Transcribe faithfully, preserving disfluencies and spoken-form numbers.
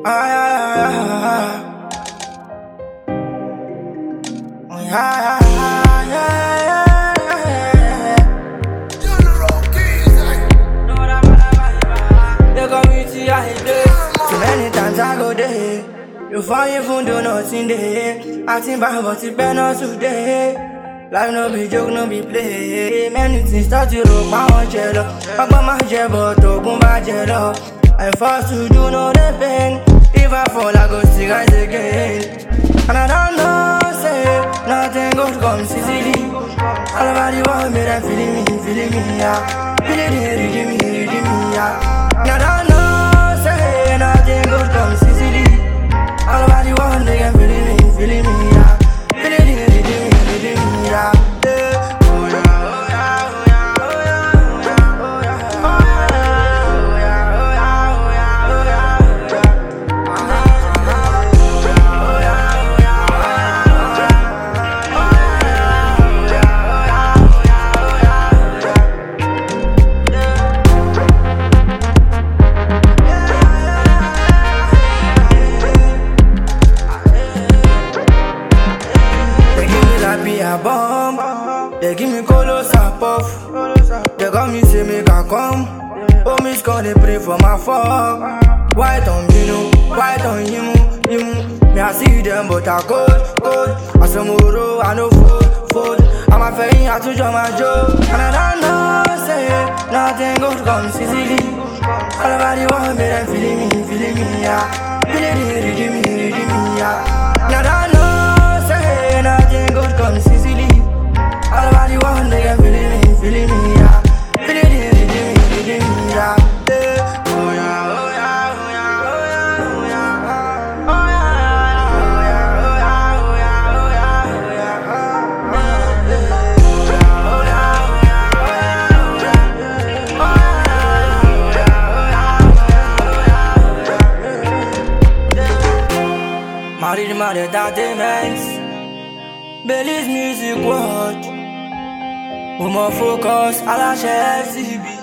Ay, ay, ay, ay. Ay, ay, ay, ay, ay. The community I hate. Too many times I go there. You find your phone, do nothing there. Acting bad, but it better not today. Life no be joke, no be play. Many things start to rock my own jello. I got my jello, talk my jello. I'm forced to do no the pain. If I fall, I go see guys again. And I don't know, say nothing good comes easily. All about the world, me, them feeling me, feeling me, yeah. Feeling me, reading me, reading me, yeah. And I don't know, say nothing good comes easily. All about the world, they can feeling me, feeling me, yeah. Feeling me, reading me, reading me, yeah. A bomb. They give me colos and puff. They got me say make I come. Oh, miss God, they pray for my fuck. White on you know, white on you, you. Me I see them, but I cold, cold. I some moro, I no fold, fold. I'm a fairy, I to my joke. And I don't know, say nothing good comes easily. All about the world, me them feeling me, feeling me, yeah. Feeling me, reading me, reading me, yeah. And I don't know, say nothing good comes easily. All about the world, they can feeling me, feeling me, yeah. Feeling me, reading me, reading me, yeah. Oh yeah, oh yeah, oh yeah, oh yeah, oh yeah, oh yeah, oh yeah, oh yeah, oh yeah, oh yeah, oh yeah. Married, married, entertainment. Belize music world. We more focus, I like F C B.